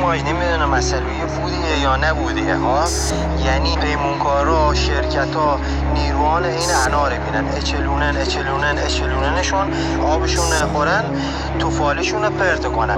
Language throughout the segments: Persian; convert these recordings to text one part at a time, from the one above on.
ماج نمیدونه مسئله بودیه یا نبودیه ها. یعنی پیمونکارا، شرکت‌ها نیروان این اناره بینن، اچلوننشون آبشون نخورن، توفالشون پرت کنن.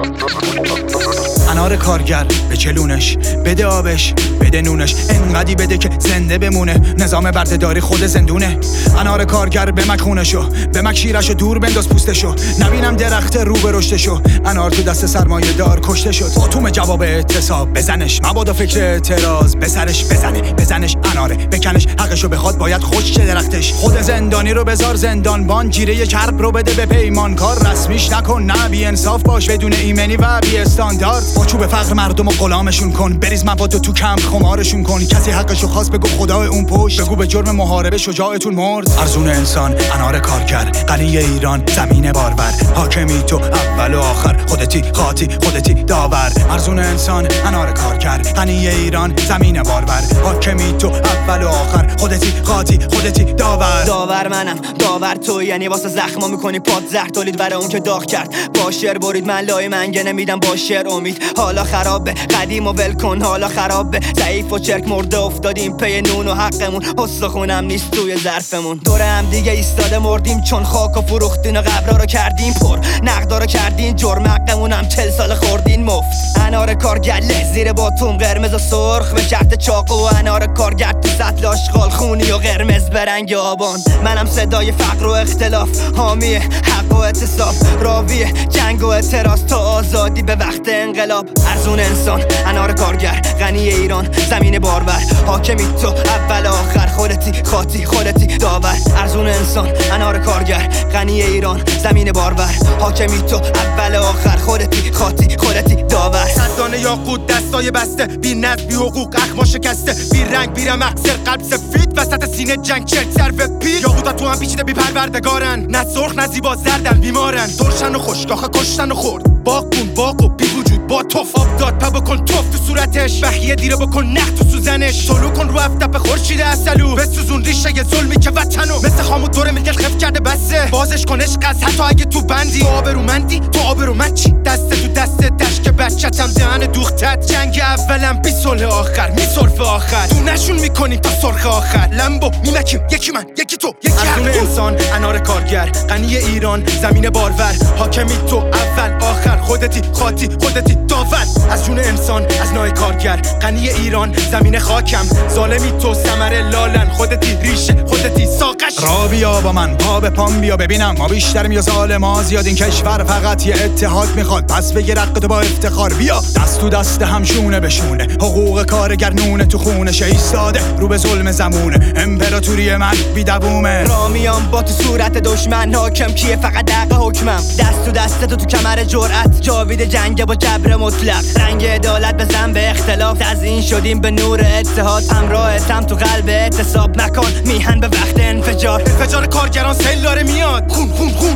انار کارگر به چلونش بده آبش بده نونش، انقدی بده که زنده بمونه، نظام بردهداری خود زندونه. انار کارگر به مک خونشو، به مک شیرشو، دور بنداز پوستشو، نبینم درخت رو به رشدشو. انار تو دست سرمایه دار کشته شد، اتوم جواب اعتصاب بزنش، مبادا فکر اعتراض به سرش بزنش اناره بکنش، حقشو بخواد باید خشک درختش. خود زندانی رو بذار زندانبان، جیره کرب رو بده به پیمانکار، رسمیش نکن نه بی انصاف باش بدون ایمنی و بی استاندارد. با چوب فقر مردم و غلامشون کن، بریز مواد تو کمپ خمارشون کن. کسی حقشو خواست بگو خدای اون پشت، بگو به جرم محاربه شجاعتون مرد. ارزون انسان انار کارگر، غنی ایران زمین بارور، حاکمی تو اول و آخر، خودتی خاطی خودتی داور. ارزون انسان انار کارگر، غنی ایران زمین بارور، حاکمی تو اول و آخر، خودتی خاطی خودتی داور منم داور تو، یعنی واسه زخما میکنی پاد زهر تولید برای اون که داغ کرد. با شعر برید من لای منگه نمیدم، با شعر امید. حالا خرابه قدیم و ول کن، حالا خرابه ضعیف و چرک مرده افتادیم پی نون و حقمون، حسخونم نیست توی ظرفمون. دور هم دیگه ایستاده مردیم چون خاک و فروختین و قبرا رو کردیم پر، نقدا رو کردین جرم، حقمون هم 40 سال خوردین مفت. انار کارگله زیر باتوم قرمز و سرخ به شرط چاقو، و انار کارگر تو سطل آشغال خونی و قرمز برنگ آبان. منم صدای فقر و اختلاف، حامی حق و اعتصاب، راوی جنگ و اعتراض تا آزادی به وقت انقلاب. ارزون انسان انار کارگر، غنی ایران زمین بارور، حاکمی تو اول آخر، خودتی خاطی خودتی داور. ارزون انسان انار کارگر، غنی ایران زمین بارور، حاکمی تو اول آخر، خودتی خاطی خودتی داور. صدانه یاقوت دستای بسته، بی نظم بی حقوق اخما شکسته، بی رنگ بی رمق سر قلب سفید، وسط سینه جنگ چرک سر و پیر. یاقوتا تو هم پیچیده بی پروردگارن، نه سرخ نه زیبا زردن بیمارن، ترشن و خشک آخه کشتن و خورد. باغ و بی وجود با توف، آب داد پا بکن توف تو صورتش، بخیه دیره بکن نخ تو سوزنش، سلو کن رو افتپ خورشید اصلو، بسوزون ریشه یه ظلمی که وطنو مثل خامو دوره میگل خف کرده بسه. بازش کن عشق از حتی اگه تو بندی، تو آبرومندی تو آبرومند چی، دست تو دست دشک بچتم دهن دوختت. جنگ اولم بی صلح آخر میسرف آخر، تو نشون میکنی تا سرخ آخر، لمبو میمکیم یکی من یکی تو یکی ارزون انسان انار کارگر، غنی ایران زمین بارور، حاکمی تو اول آخر، خودتی خاطی خودتی داور. از جون انسان از نای کارگر، غنی ایران زمین خاکم، ظالمی تو ثمر لالن، خودتی ریشه خودتی ساقش. را بیا با من پا به پام بیا، ببینم ما بیشتریم یا ظالما زیاد، این کشور فقط یه اتحاد میخواد، پس بگیر حق تو با افتخار. بیا دست تو دست هم شونه به شونه، حقوق کارگر نونه تو خونش ایستاده رو به ظلم زمونه، امپراتوری من بی دوومه. را میام با تو صورت دشمن، حاکم کیه فقط حق حکمم، دست تو دست تو کمر جرأت، جاوید جنگ با جبر مطلق، رنگ عدالت بزن به اختلاف، تزیین شدیم به نور اتحاد، همراهتم تو قلب اعتصاب، نکن میهن به وقت انفجار کارگران سیلاره میاد، خون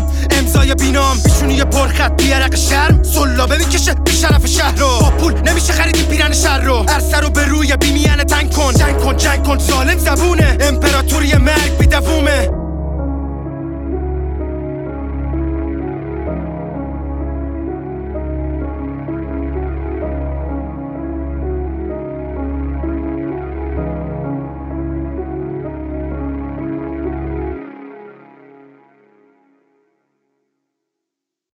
امضای بینام، پیشونی پرخط بیارق شرم، سلابه میکشه بی شرف شهر رو، با پول نمیشه خریدی پیرن شهر رو، عرصه رو به روی بیمیانه تنگ کن، جنگ کن ظالم زبونه، امپراتوری مرگ